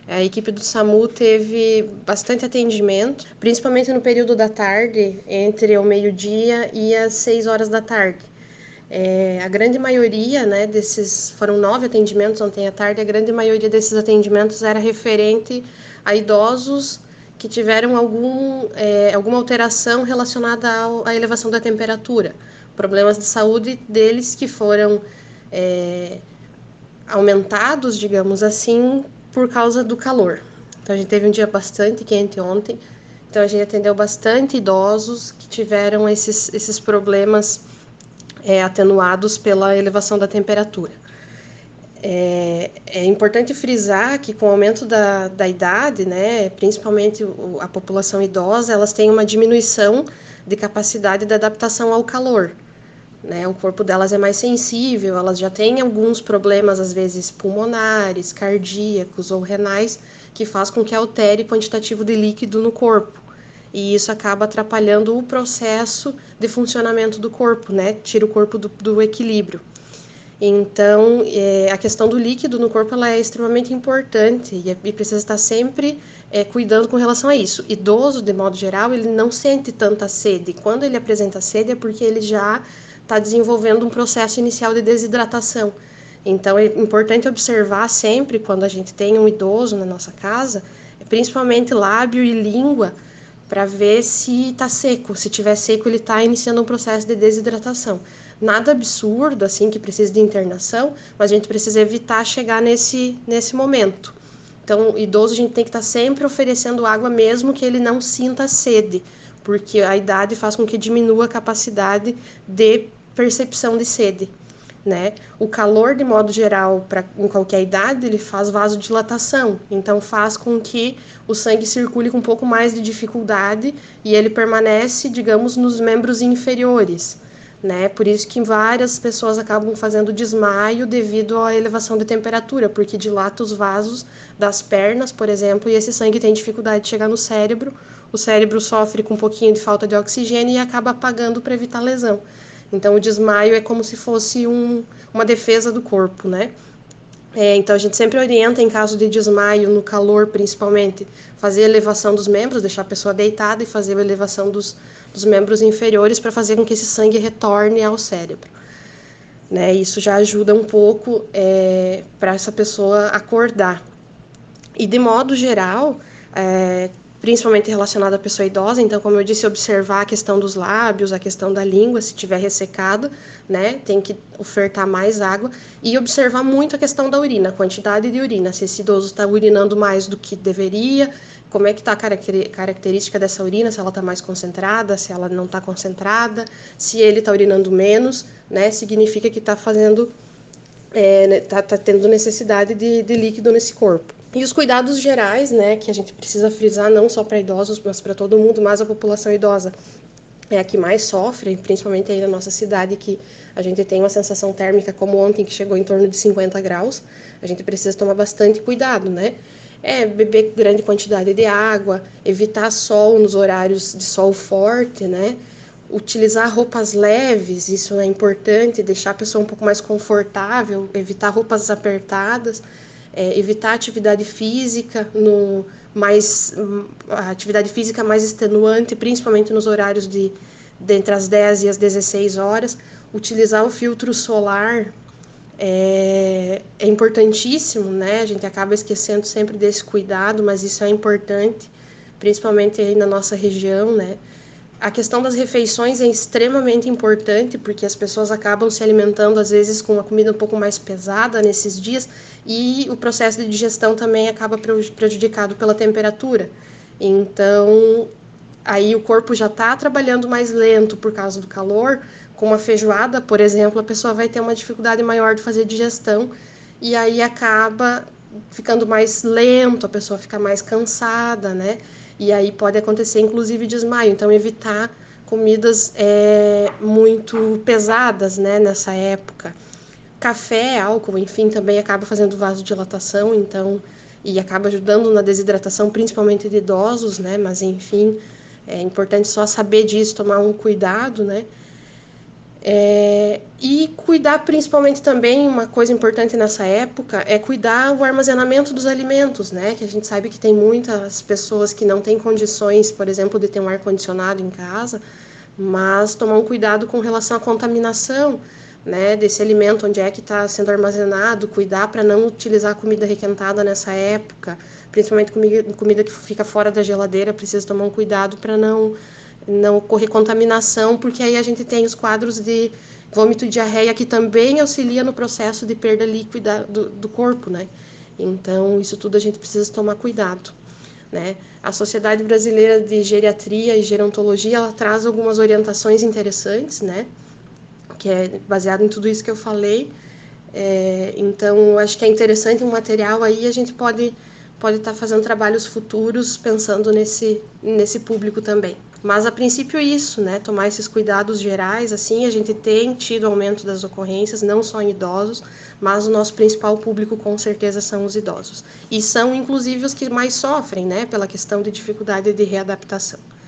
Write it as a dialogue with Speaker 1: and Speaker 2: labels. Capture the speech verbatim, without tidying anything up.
Speaker 1: A equipe do SAMU teve bastante atendimento, principalmente no período da tarde, entre o meio-dia e as seis horas da tarde. É, a grande maioria, né, desses, foram nove atendimentos ontem à tarde, a grande maioria desses atendimentos era referente a idosos que tiveram algum, é, alguma alteração relacionada ao, à elevação da temperatura, problemas de saúde deles que foram é, aumentados, digamos assim, por causa do calor. Então a gente teve um dia bastante quente ontem, então a gente atendeu bastante idosos que tiveram esses, esses problemas é, atenuados pela elevação da temperatura. É, é importante frisar que com o aumento da, da idade, né, principalmente a população idosa, elas têm uma diminuição de capacidade de adaptação ao calor. Né, o corpo delas é mais sensível, elas já têm alguns problemas, às vezes pulmonares, cardíacos ou renais, que faz com que altere o quantitativo de líquido no corpo. E isso acaba atrapalhando o processo de funcionamento do corpo, né? Tira o corpo do, do equilíbrio. Então, é, a questão do líquido no corpo ela é extremamente importante e, é, e precisa estar sempre é, cuidando com relação a isso. Idoso, de modo geral, ele não sente tanta sede. Quando ele apresenta sede é porque ele já está desenvolvendo um processo inicial de desidratação. Então, é importante observar sempre, quando a gente tem um idoso na nossa casa, principalmente lábio e língua, para ver se está seco. Se tiver seco, ele está iniciando um processo de desidratação. Nada absurdo, assim, que precise de internação, mas a gente precisa evitar chegar nesse, nesse momento. Então, o idoso, a gente tem que estar tá sempre oferecendo água, mesmo que ele não sinta sede, porque a idade faz com que diminua a capacidade de percepção de sede. Né? O calor, de modo geral, pra, em qualquer idade, ele faz vasodilatação, então faz com que o sangue circule com um pouco mais de dificuldade e ele permanece, digamos, nos membros inferiores, né? Por isso que várias pessoas acabam fazendo desmaio devido à elevação de temperatura, porque dilata os vasos das pernas, por exemplo, e esse sangue tem dificuldade de chegar no cérebro, o cérebro sofre com um pouquinho de falta de oxigênio e acaba apagando para evitar lesão. Então, o desmaio é como se fosse um, uma defesa do corpo, né? É, então, a gente sempre orienta, em caso de desmaio, no calor principalmente, fazer a elevação dos membros, deixar a pessoa deitada e fazer a elevação dos, dos membros inferiores para fazer com que esse sangue retorne ao cérebro. Né? Isso já ajuda um pouco é, para essa pessoa acordar. E, de modo geral, é, principalmente relacionado à pessoa idosa, então, como eu disse, observar a questão dos lábios, a questão da língua, se tiver ressecado, né, tem que ofertar mais água, e observar muito a questão da urina, a quantidade de urina, se esse idoso está urinando mais do que deveria, como é que está a característica dessa urina, se ela está mais concentrada, se ela não está concentrada, se ele está urinando menos, né, significa que está fazendo, está é, tá tendo necessidade de, de líquido nesse corpo. E os cuidados gerais, né, que a gente precisa frisar, não só para idosos, mas para todo mundo, mas a população idosa é a que mais sofre, principalmente aí na nossa cidade, que a gente tem uma sensação térmica como ontem, que chegou em torno de cinquenta graus, a gente precisa tomar bastante cuidado, né? É beber grande quantidade de água, evitar sol nos horários de sol forte, né? Utilizar roupas leves, isso é importante, deixar a pessoa um pouco mais confortável, evitar roupas apertadas, É, evitar atividade física, no mais, a atividade física mais extenuante, principalmente nos horários de, de entre as dez e as dezesseis horas. Utilizar o filtro solar é, é importantíssimo, né? A gente acaba esquecendo sempre desse cuidado, mas isso é importante, principalmente aí na nossa região, né? A questão das refeições é extremamente importante, porque as pessoas acabam se alimentando, às vezes, com uma comida um pouco mais pesada nesses dias, e o processo de digestão também acaba prejudicado pela temperatura. Então, aí o corpo já está trabalhando mais lento por causa do calor. Com uma feijoada, por exemplo, a pessoa vai ter uma dificuldade maior de fazer digestão, e aí acaba ficando mais lento, a pessoa fica mais cansada, né? E aí pode acontecer, inclusive, desmaio. Então, evitar comidas é, muito pesadas, né, nessa época. Café, álcool, enfim, também acaba fazendo vasodilatação, então, e acaba ajudando na desidratação, principalmente de idosos, né? Mas, enfim, é importante só saber disso, tomar um cuidado, né? É, e cuidar principalmente também, uma coisa importante nessa época, é cuidar o armazenamento dos alimentos, né? Que a gente sabe que tem muitas pessoas que não têm condições, por exemplo, de ter um ar-condicionado em casa, mas tomar um cuidado com relação à contaminação, né, desse alimento, onde é que está sendo armazenado, cuidar para não utilizar comida requentada nessa época, principalmente comida, comida que fica fora da geladeira, precisa tomar um cuidado para não não ocorrer contaminação, porque aí a gente tem os quadros de vômito e diarreia que também auxilia no processo de perda líquida do, do corpo, né? Então, isso tudo a gente precisa tomar cuidado, né? A Sociedade Brasileira de Geriatria e Gerontologia, ela traz algumas orientações interessantes, né? Que é baseado em tudo isso que eu falei. É, então, acho que é interessante um material aí, a gente pode pode estar fazendo trabalhos futuros pensando nesse, nesse público também. Mas, a princípio, isso, né? Tomar esses cuidados gerais, assim, a gente tem tido aumento das ocorrências, não só em idosos, mas o nosso principal público, com certeza, são os idosos. E são, inclusive, os que mais sofrem, né? Pela questão de dificuldade de readaptação.